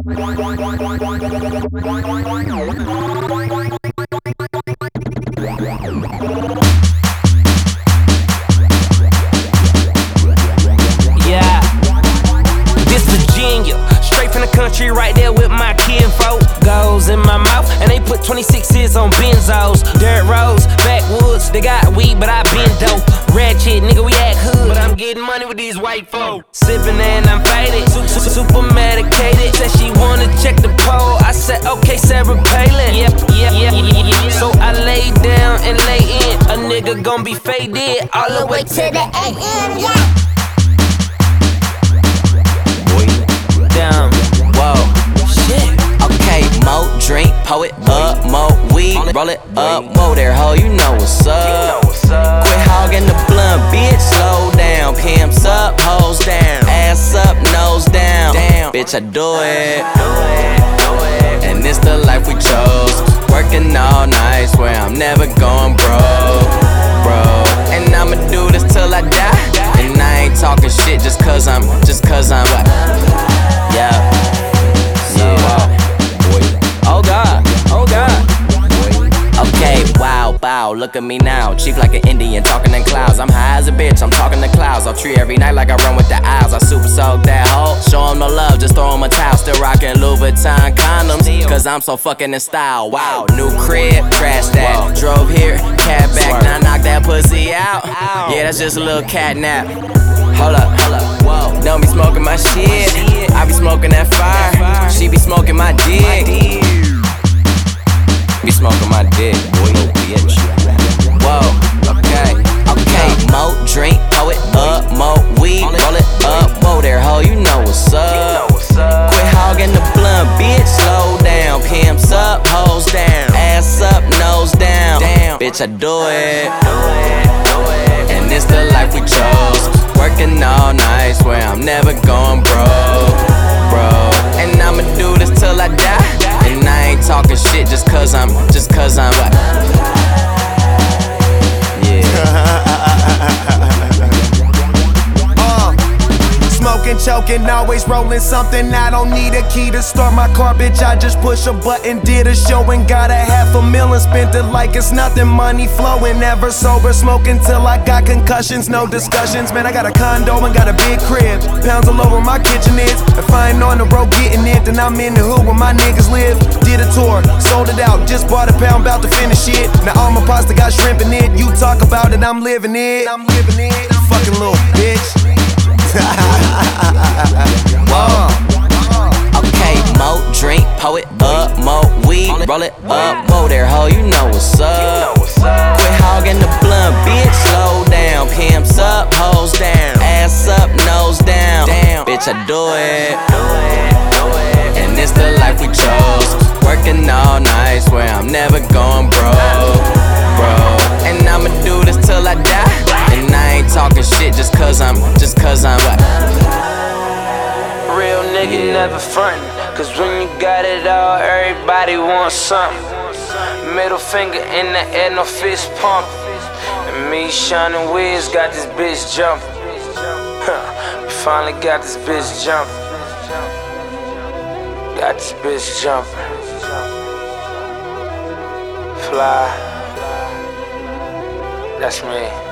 Yeah, this Virginia, straight from the country, right there with my kinfolk. Goes in my mouth, and they put 26s on benzos. Dirt roads, backwoods, they got weed, but I been dope. Ratchet, nigga, we act hood, but I'm getting money with these white folk. Sippin' and I'm faded, super medicated. Said she wanna check the pole, I said okay, Sarah Palin. Yep. So I lay down and lay in, a nigga gon' be faded all the way to the AM, yeah. Down, whoa, shit. Okay, more drink, pour it up, more weed, roll it up, whoa there, ho, you know what's up. Quit hogging the blunt, bitch, slow down. Pimps up, hoes down, ass up, nose down. Damn, bitch, I do it. And it's the life we chose. Working all night, swear I'm never going broke, bro. And I'ma do this till I die. And I ain't talking shit just cause I'm what? Yeah. Oh God. Okay, wow, look at me now. Chief like an Indian, talking in clouds. I'm high as a bitch, I'm talking to clouds. I'll treat every night like I run with the owls. I super soak that hoe, show 'em no love, just throw 'em a towel. Still rocking Louis Vuitton condoms, cause I'm so fucking in style. Wow, new crib, trash that. Drove here, cab back, now knock that pussy out. Yeah, that's just a little cat nap. Hold up, whoa. Don't be smoking my shit, I be smoking that fire. She be smoking my dick. Be smoking my dick, boy, little bitch. Whoa, okay, more drink, pour it up, more weed, roll it up, whoa there, ho, you know what's up. Quit hogging the blunt, bitch, slow down. Pimps up, hoes down, ass up, nose down. Damn, bitch, I do it. And it's the life we chose. Working all night, swear I'm never going broke, bro. And I'ma do this till I die. And I ain't talking shit just cause I'm what? Yeah. Smoking, choking, always rolling something. I don't need a key to start my car, bitch. I just push a button, did a show and got $500,000. Spent it like it's nothing, money flowing. Never sober, smoking till I got concussions. No discussions, man. I got a condo and got a big crib. Pounds all over my kitchen is. If I ain't on the road getting it, then I'm in the hood where my niggas live. Did a tour, sold it out, just bought a pound, bout to finish it. Now all my pasta got shrimp in it. You talk about it, I'm living it. Fucking little bitch. Whoa. Okay, more drink, pour it up, more weed, roll it up, whoa there, ho, you know what's up. Quit hogging the blunt, bitch, slow down. Pimps up, hoes down, ass up, nose down. Damn, bitch, I do it. And it's the life we chose. Working all night, swear I'm never going broke, bro. And I'ma do this till I die. And I ain't talking shit just cause I'm what? Real nigga never frontin', cause when you got it all, everybody wants something. Middle finger in the air, no fist pump. And me, Sean and Wiz got this bitch jumping. We finally got this bitch jumping. Got this bitch jumping. Fly. That's me.